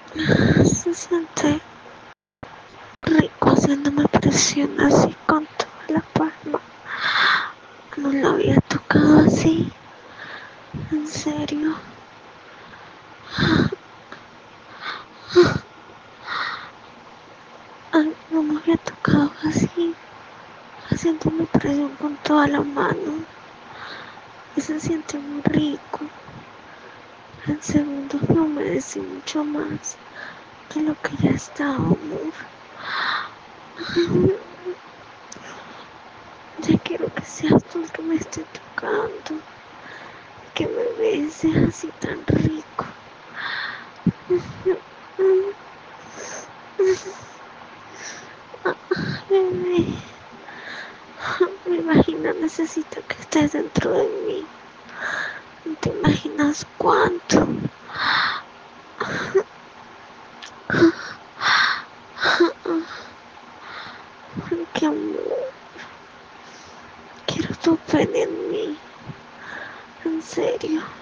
Se siente rico haciéndome presión así con toda la palma. No lo había tocado así. En serio. Ay, no me había tocado así. Haciéndome presión con toda la mano. Y se siente muy rico. En segundos me humedecí mucho más de lo que ya estaba, amor. Ya quiero que seas tú el que me esté tocando. Que me beses así tan rico. Bebé, mi vagina necesita que estés dentro de mí. No te imaginas cuánto. Qué amor. Quiero tu pene en mí. En serio.